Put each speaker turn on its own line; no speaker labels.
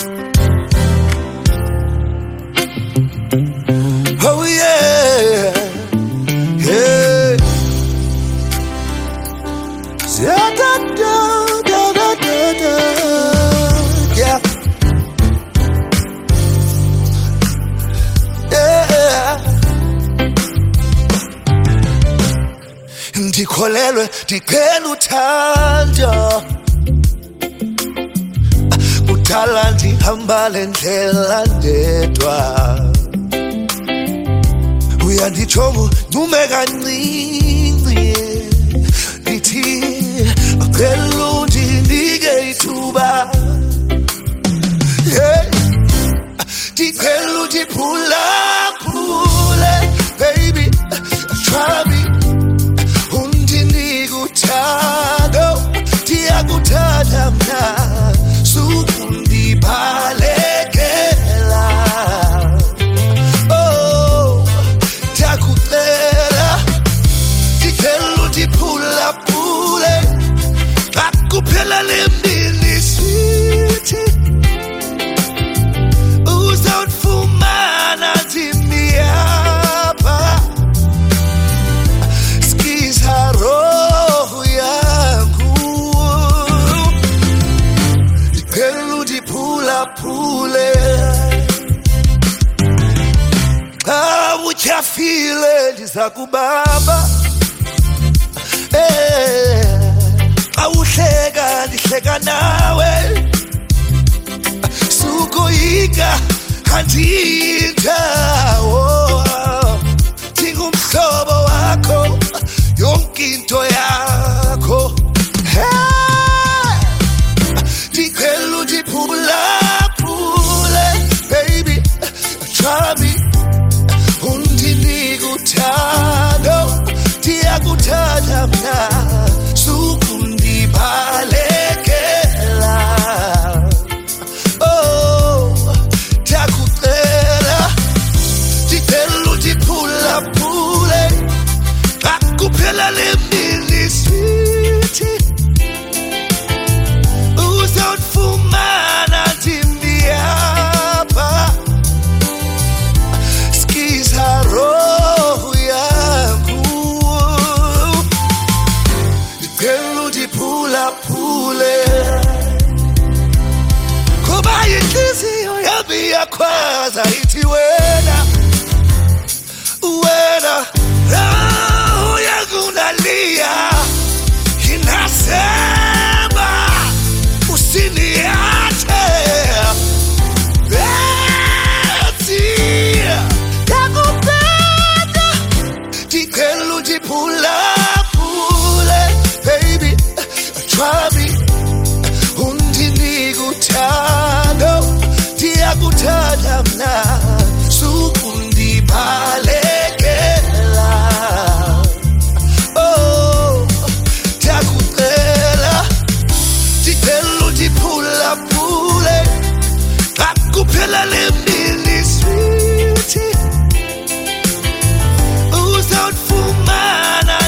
Oh yeah, yeah. Da da da da da da da. Yeah, yeah. Ndikholelwe ndiqhela uthando, kudala ndihamba le ndlela ndedwa. Uyanditsho nume kancinci, ndithi acela undinike ithuba. Hey, ndicela undiphulaphule, baby, try me. Undinike uthando, ndiyakuthanda mna, sukundibalekela. Oh, ndiyakucela, ndicela undiphulaphule, akuphela le mini sweetie, uzawufumana ndimi apha. Sikiza roho yangu, ndicela undiphulaphule. Xa utyhafile ndiza kubamba, xa uhleka ndihleka nawe, sukoyika andindawo, ndingumhlobo wakho, yonke into yakho. Hey, ndicela undiphulaphule, baby, try me. Undinike uthando, ndiyakuthanda mna, sukundibalekela. Oh, ndiyakucela, ndicela undiphulaphule, akuphela le mini sweetie, uzawufumana ndimi apha. Sikiza roho yangu, ndicela undiphulaphule, kuba inhliziyo yami iyakhwaza ithi wena, wena, roho yangu nalia, inasema usiniache. Nakupenda, ndicela undiphulaphule, baby, try me. Undinike uthando, ndiyakuthanda mna, sukundibalekela. Oh, ndiyakucela, ndicela undiphulaphule, akuphela le mini sweetie, uzawufumana